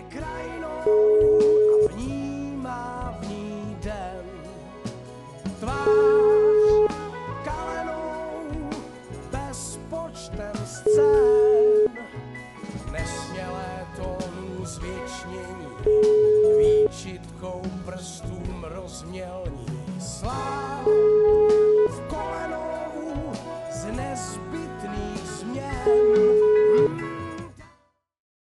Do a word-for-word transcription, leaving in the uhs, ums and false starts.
krajinou a vnímá v ní den. Tvář kalenou bezpočtem scén, nesmělé tónů zvětšnění, výčitkou prstům rozmělní. Sláva